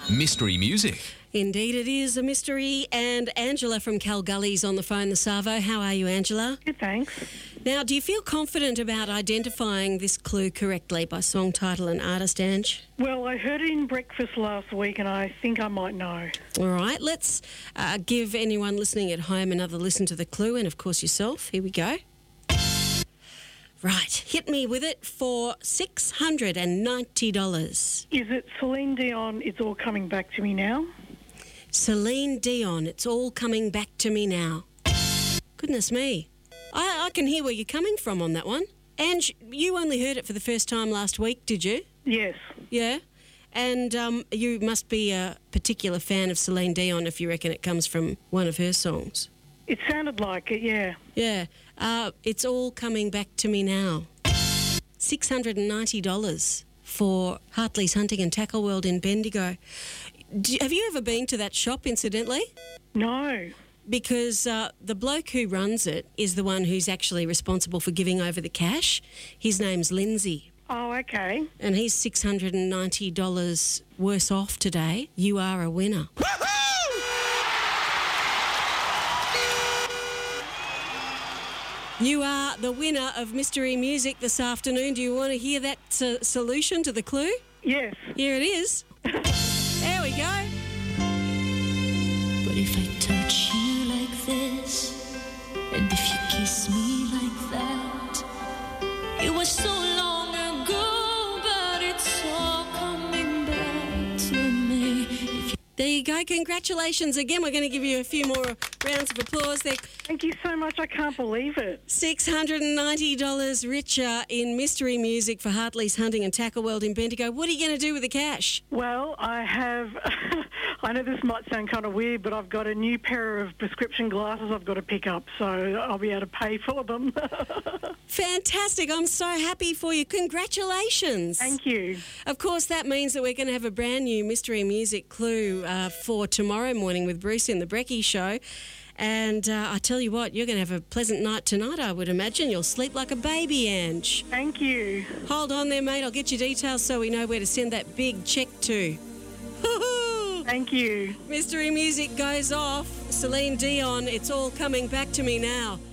Mystery music. Indeed, it is a mystery. And Angela from Kalgully's on the phone, the Savo. How are you, Angela? Good, thanks. Now, do you feel confident about identifying this clue correctly by song title and artist, Ange? Well, I heard it in breakfast last week and I think I might know. All right, let's give anyone listening at home another listen to the clue and, of course, yourself. Here we go. Right, hit me with it for $690. Is it Celine Dion, It's All Coming Back to Me Now? Celine Dion, It's All Coming Back to Me Now. Goodness me. I can hear where you're coming from on that one. Ange, you only heard it for the first time last week, did you? Yes. Yeah? And you must be a particular fan of Celine Dion if you reckon it comes from one of her songs. It sounded like it, yeah. Yeah. It's All Coming Back to Me Now. $690 for Hartley's Hunting and Tackle World in Bendigo. Have you ever been to that shop, incidentally? No. Because the bloke who runs it is the one who's actually responsible for giving over the cash. His name's Lindsay. Oh, okay. And he's $690 worse off today. You are a winner. You are the winner of Mystery Music this afternoon. Do you want to hear that solution to the clue? Yes. Here it is. There we go. But if I touch you like this, and if you kiss me like that, it was so long ago, but it's all coming back to me. There you go. Congratulations again. We're going to give you a few more rounds of applause there. Thank you so much. I can't believe it. $690 richer in mystery music for Hartley's Hunting and Tackle World in Bendigo. What are you going to do with the cash? Well, I have, I know this might sound kind of weird, but I've got a new pair of prescription glasses I've got to pick up, so I'll be able to pay for them. Fantastic. I'm so happy for you. Congratulations. Thank you. Of course, that means that we're going to have a brand new mystery music clue for tomorrow morning with Bruce in the Brecky Show. And I tell you what, you're going to have a pleasant night tonight, I would imagine. You'll sleep like a baby, Ange. Thank you. Hold on there, mate. I'll get your details so we know where to send that big check to. Thank you. Mystery music goes off. Celine Dion, It's All Coming Back to Me Now.